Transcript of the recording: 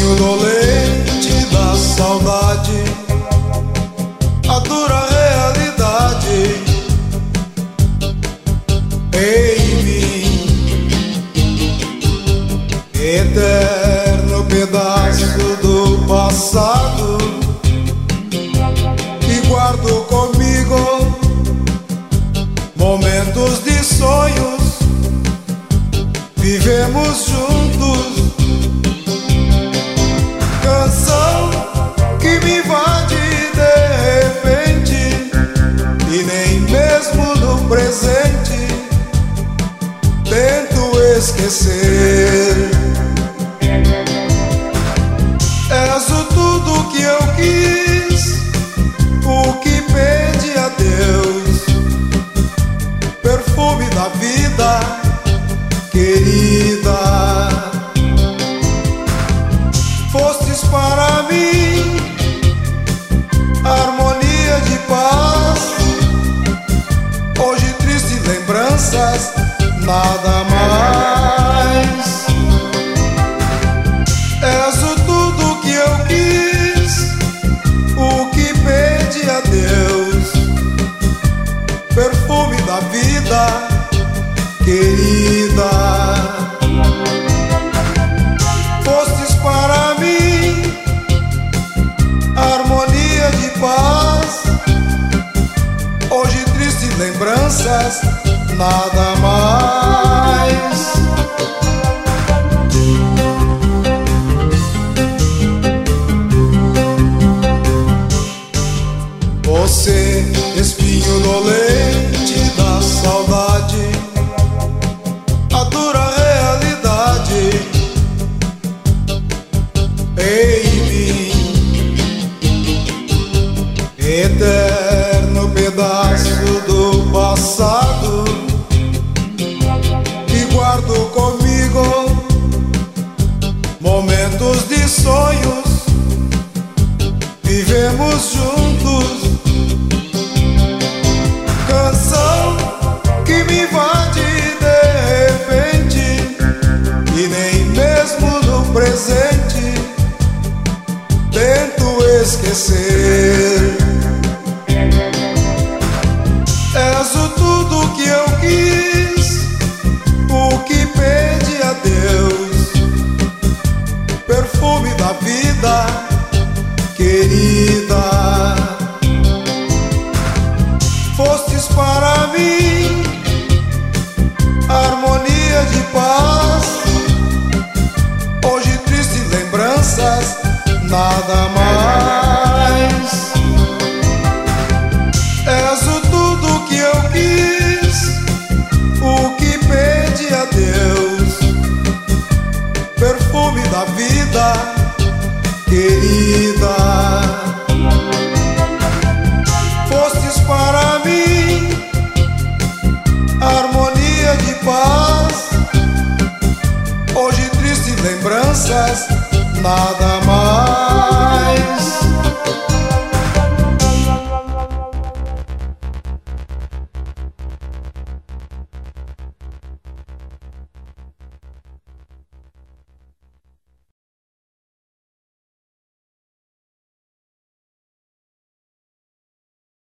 espinho dolente da saudade, a dura realidade em mim, eterno pedaço do passado que guardo comigo, momentos de sonhos vivemos juntos. Canção que me invade de repente, e nem mesmo no presente tento esquecer. És o tudo que eu quis, o que pedi a Deus, perfume da vida querida. Fostes para mim harmonia de paz, hoje tristes lembranças, nada mais. És o tudo que eu quis, o que pedi a Deus, perfume da vida querida. Fostes para mim harmonia de paz, hoje tristes lembranças, nada mais. Você, espinho dolente da saudade, a dura realidade em mim, eterno pedaço do passado que guardo comigo, momentos de sonhos vivemos juntos. Canção que me invade de repente, e nem mesmo no presente tento esquecer. És o tudo que eu quis, o que pedi a Deus, perfume da vida querida. Fostes para mim harmonia de paz, hoje tristes lembranças, nada mais. És o tudo que eu quis, o que pedi a Deus, perfume da vida querida. Fostes para mim harmonia de paz, hoje tristes lembranças, nada mais.